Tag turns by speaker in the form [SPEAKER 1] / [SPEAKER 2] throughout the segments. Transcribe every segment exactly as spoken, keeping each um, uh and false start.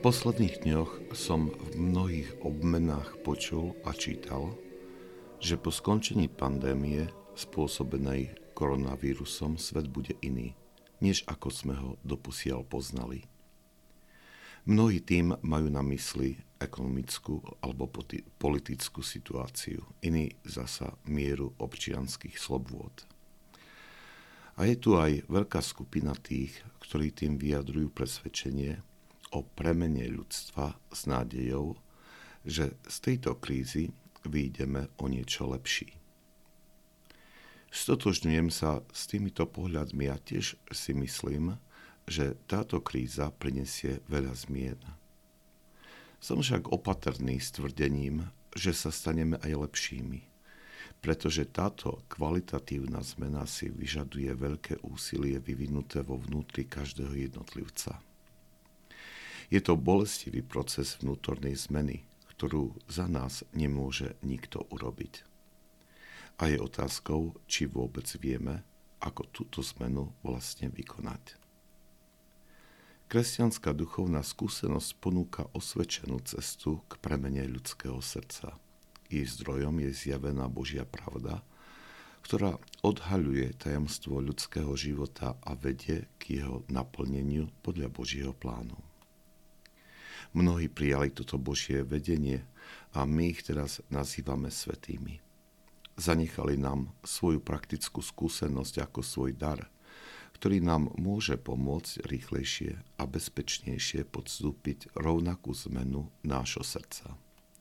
[SPEAKER 1] V posledných dňoch som v mnohých obmenách počul a čítal, že po skončení pandémie spôsobenej koronavírusom svet bude iný, než ako sme ho doposiaľ poznali. Mnohí tým majú na mysli ekonomickú alebo politickú situáciu, iní zasa mieru občianskych slobôd. A je tu aj veľká skupina tých, ktorí tým vyjadrujú presvedčenie o premene ľudstva s nádejou, že z tejto krízy vyjdeme o niečo lepší. Stotožňujem sa s týmito pohľadmi a tiež si myslím, že táto kríza prinesie veľa zmien. Som však opatrný s tvrdením, že sa staneme aj lepšími, pretože táto kvalitatívna zmena si vyžaduje veľké úsilie vyvinuté vo vnútri každého jednotlivca. Je to bolestivý proces vnútornej zmeny, ktorú za nás nemôže nikto urobiť. A je otázkou, či vôbec vieme, ako túto zmenu vlastne vykonať. Kresťanská duchovná skúsenosť ponúka osvedčenú cestu k premene ľudského srdca. Jej zdrojom je zjavená Božia pravda, ktorá odhaľuje tajomstvo ľudského života a vedie k jeho naplneniu podľa Božieho plánu. Mnohí prijali toto Božie vedenie a my ich teraz nazývame svätými. Zanechali nám svoju praktickú skúsenosť ako svoj dar, ktorý nám môže pomôcť rýchlejšie a bezpečnejšie podstúpiť rovnakú zmenu nášho srdca.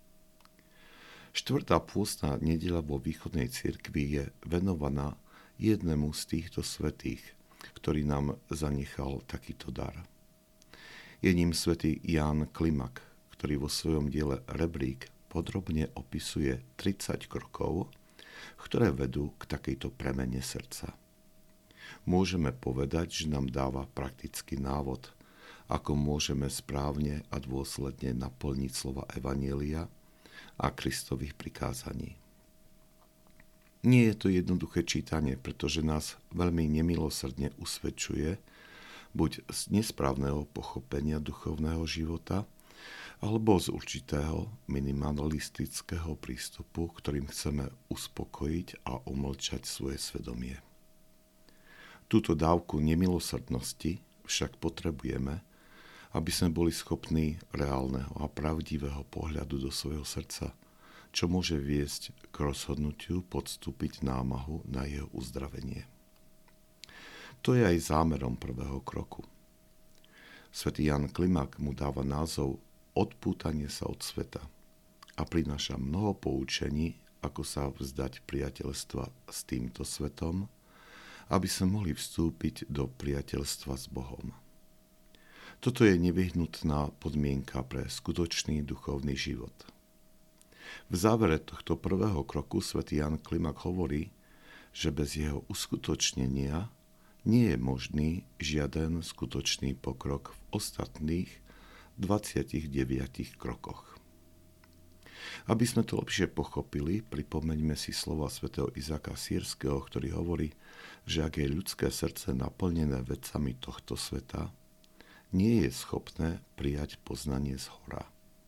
[SPEAKER 1] Štvrtá pôstna nedeľa vo východnej cirkvi je venovaná jednému z týchto svätých, ktorý nám zanechal takýto dar. Je ním svätý Ján Klimak, ktorý vo svojom diele Rebrík podrobne opisuje tridsať krokov, ktoré vedú k takejto premene srdca. Môžeme povedať, že nám dáva praktický návod, ako môžeme správne a dôsledne naplniť slova Evanjelia a Kristových prikázaní. Nie je to jednoduché čítanie, pretože nás veľmi nemilosrdne usvedčuje buď z nesprávneho pochopenia duchovného života, alebo z určitého minimalistického prístupu, ktorým chceme uspokojiť a umlčať svoje svedomie. Túto dávku nemilosrdnosti však potrebujeme, aby sme boli schopní reálneho a pravdivého pohľadu do svojho srdca, čo môže viesť k rozhodnutiu podstúpiť námahu na jeho uzdravenie. To je aj zámerom prvého kroku. Svätý Ján Klimak mu dáva názov Odpútanie sa od sveta a prináša mnoho poučení, ako sa vzdať priateľstva s týmto svetom, aby sme mohli vstúpiť do priateľstva s Bohom. Toto je nevyhnutná podmienka pre skutočný duchovný život. V závere tohto prvého kroku svätý Ján Klimak hovorí, že bez jeho uskutočnenia nie je možný žiaden skutočný pokrok v ostatných dvadsiatich deviatich krokoch. Aby sme to lepšie pochopili, pripomeňme si slova svätého Izáka Sýrskeho, ktorý hovorí, že ak je ľudské srdce naplnené vecami tohto sveta, nie je schopné prijať poznanie zhora.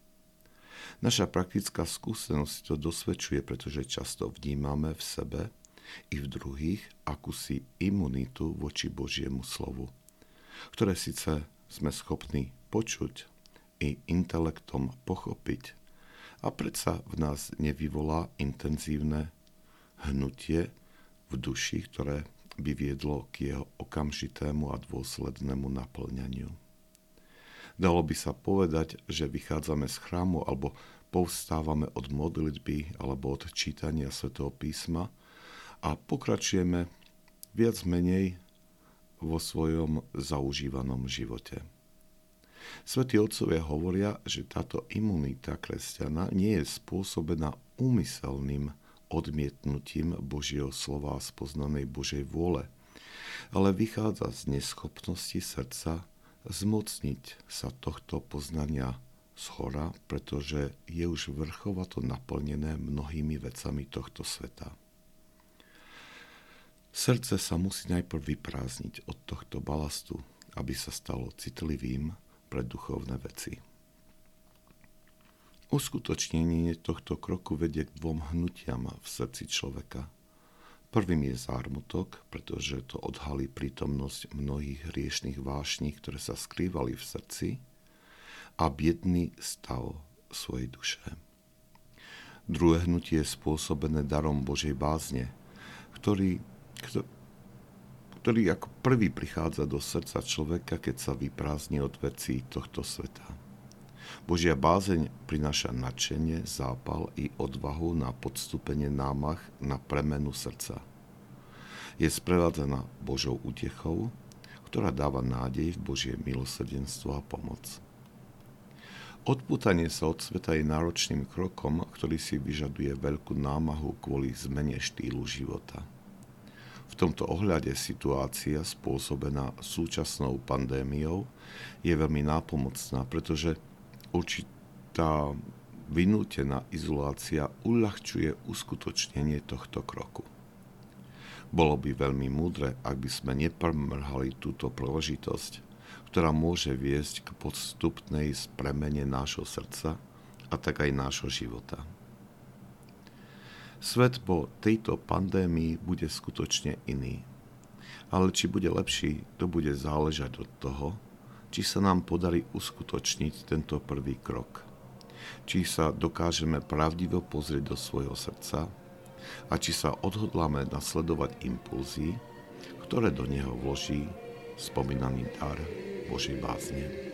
[SPEAKER 1] Naša praktická skúsenosť to dosvedčuje, pretože často vnímame v sebe i v druhých akúsi imunitu voči Božiemu slovu, ktoré síce sme schopní počuť i intelektom pochopiť, a predsa v nás nevyvolá intenzívne hnutie v duši, ktoré by viedlo k jeho okamžitému a dôslednému naplňaniu. Dalo by sa povedať, že vychádzame z chrámu alebo povstávame od modlitby alebo od čítania Svätého písma a pokračujeme viac menej vo svojom zaužívanom živote. Svätí otcovia hovoria, že táto imunita kresťana nie je spôsobená úmyselným odmietnutím Božieho slova a spoznanej Božej vôle, ale vychádza z neschopnosti srdca zmocniť sa tohto poznania zhora, pretože je už vrchovato naplnené mnohými vecami tohto sveta. Srdce sa musí najprv vyprázdniť od tohto balastu, aby sa stalo citlivým pre duchovné veci. Uskutočnenie tohto kroku vedie k dvom hnutiam v srdci človeka. Prvým je zármutok, pretože to odhalí prítomnosť mnohých hriešnych vášní, ktoré sa skrývali v srdci, a biedný stav svojej duše. Druhé hnutie je spôsobené darom Božej bázne, ktorý, ktorý ako prvý prichádza do srdca človeka, keď sa vyprázdni od vecí tohto sveta. Božia bázeň prináša nadšenie, zápal i odvahu na podstúpenie námah na premenu srdca. Je sprevádzaná Božou útechou, ktorá dáva nádej v Božie milosrdenstvo a pomoc. Odpútanie sa od sveta je náročným krokom, ktorý si vyžaduje veľkú námahu kvôli zmene štýlu života. V tomto ohľade situácia spôsobená súčasnou pandémiou je veľmi nápomocná, pretože určitá vynútená izolácia uľahčuje uskutočnenie tohto kroku. Bolo by veľmi múdre, ak by sme nepremrhali túto príležitosť, ktorá môže viesť k podstupnej spremene nášho srdca a tak aj nášho života. Svet po tejto pandémii bude skutočne iný, ale či bude lepší, to bude záležať od toho, či sa nám podarí uskutočniť tento prvý krok, či sa dokážeme pravdivo pozrieť do svojho srdca a či sa odhodláme nasledovať impulzy, ktoré do neho vloží spomínaný dar Božej bázne.